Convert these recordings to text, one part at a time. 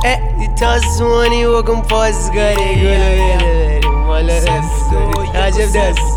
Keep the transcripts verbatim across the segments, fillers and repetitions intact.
تازمانی بکن پازگاری گلو بریم والا عجب دست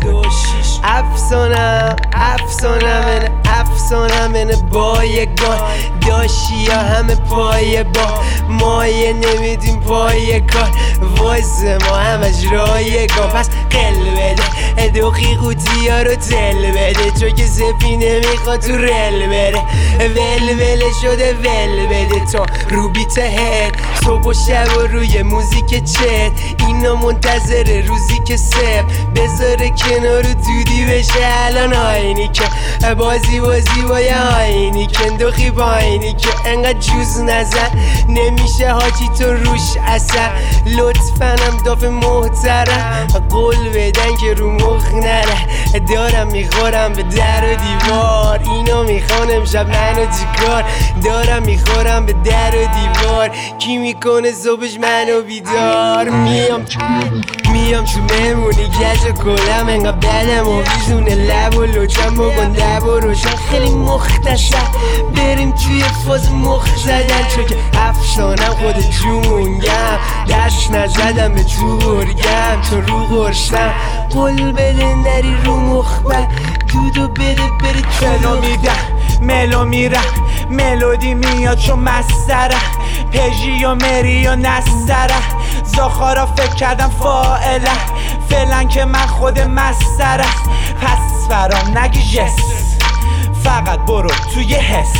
افسانم افسانم من افسانم من بایگان داشی یا همه پای با مایه نمیدیم پای کار واسه ما همش رایگان پس قل بده دوخی قوطی ها رو تل بده چون که سپی نمیخواد تو رل بره ول ول شده ول بده تا رو بیت هد صبح و شب و روی موزیک چت اینا منتظر روزی که سب بذاره کنار دودی بشه الان آینی که بازی بازی با یه آینی که اندوخی با آینی که انقدر جوز نزن نمیشه حاجی تو روش اثر لطفنم داف محترم قول بدن که رو مخ نره دارم میخورم به در و دیوار اینو میخوان امشب منو چیکار دارم میخورم به در و دیوار کی میکنه صبحش منو بیدار میام میام تو مهمونی گج و کلم انقدر بدم و بیزونه لب و لوچم بکن دب و روشن خیلی مختصر بریم توی فاز مخ زدن چون که افسانم خود جونگم دست نزدم به تو برگم تو رو غرشم قول بده نری رو مخبر دودو بده بری ملو میدم ملو میرم ملودی میاد چون مستره پژی و مری و نستره زاخارا فکر کردم فائله فعلا که من خود مستره پس فرام نگی جس فقط برو توی حس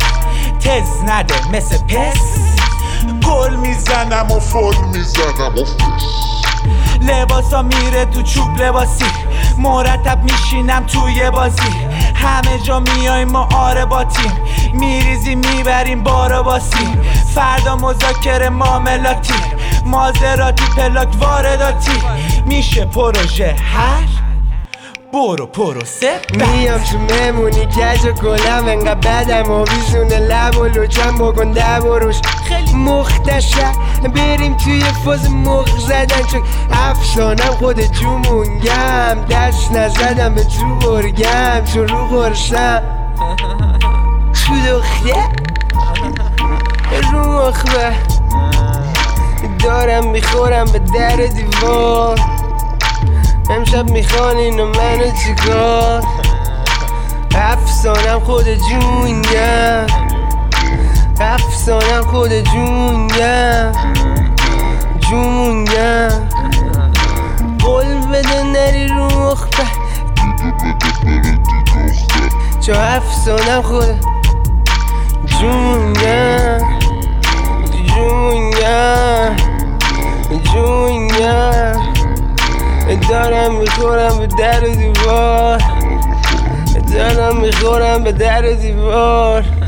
تز نده مثل پس گل میزنم و فل میزنم و فس لباسا میره تو چوب لباسی مرتب میشینم توی بازی همه جا میایم ما آره با تیم میریزیم میبریم بارو باسیم فردا مذاکره معاملاتی مازراتی پلاک وارداتی میشه پروژه هر برو پروسه میام تو مهمونی گج و گلم انقدر بدم و بیزونه لب و لوچم بکن دب و روش خیلی مختصر بریم توی فاز مخ زدن چون افسانم خود جومونگم دست نزدم به تو برگم چون رو غرشم تو دخته رو مخبه دارم میخورم به در دیوار امشب میخوان اینو منو چیکار افسانم خود جونگم افسانم خود جونگم جونگم قول بده نری رو مخبر چون افسانم خود جونگم جونگم جونگم دارم میخورم به در و دیوار دارم میخورم به در و دیوار